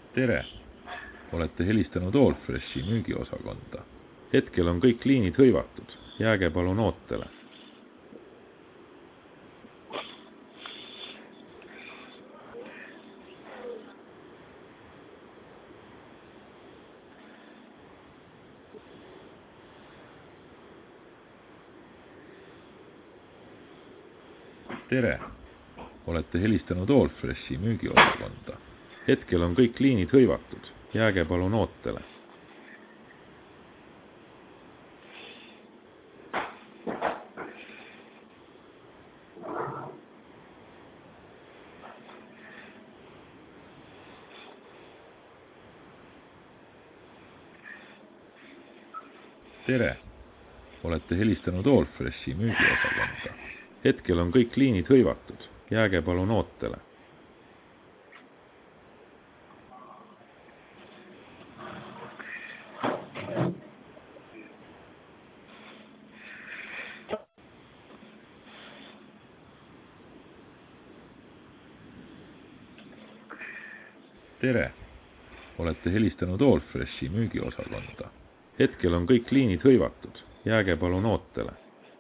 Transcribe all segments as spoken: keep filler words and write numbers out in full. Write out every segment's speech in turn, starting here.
Tere! Olete helistanud Allfreshi müügiosakonda. Hetkel on kõik liinid hõivatud. Jääge palun ootele. Tere! Olete helistanud Allfreshi müügiosakonda. Hetkel on kõik liinid hõivatud. Jääge palun ootele. Tere! Olete helistanud Allfreshi müügiosakonda. Hetkel on kõik liinid hõivatud. Jääge palun ootele. Tere! Olete helistanud Allfreshi müügiosakonda. Hetkel on kõik liinid hõivatud. Jääge palun ootele.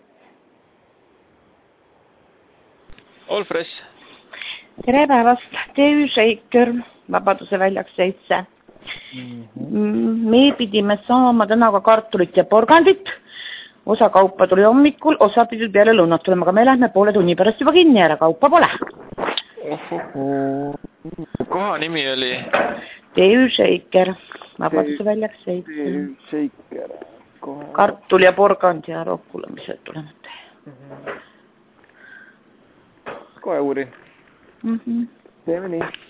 Allfresh. Tere päevast, T Ü Shaker, Vabaduse väljaks seitse. Mm-hmm. Me pidime saama täna ka kartulit ja porgandit. Osa kaupa tuli hommikul, osa pidi peale lõunat tulema, aga me lähme poole tunni pärast juba kinni ära, kaupa pole. Koha nimi oli? T Ü Shaker, Vabaduse väljaks seitse. T Ü Shaker. Kartul ja porgand ja rohkulamised tulevad. Mm-hmm. Kohe uurin. Mm-hmm. Teeme nii.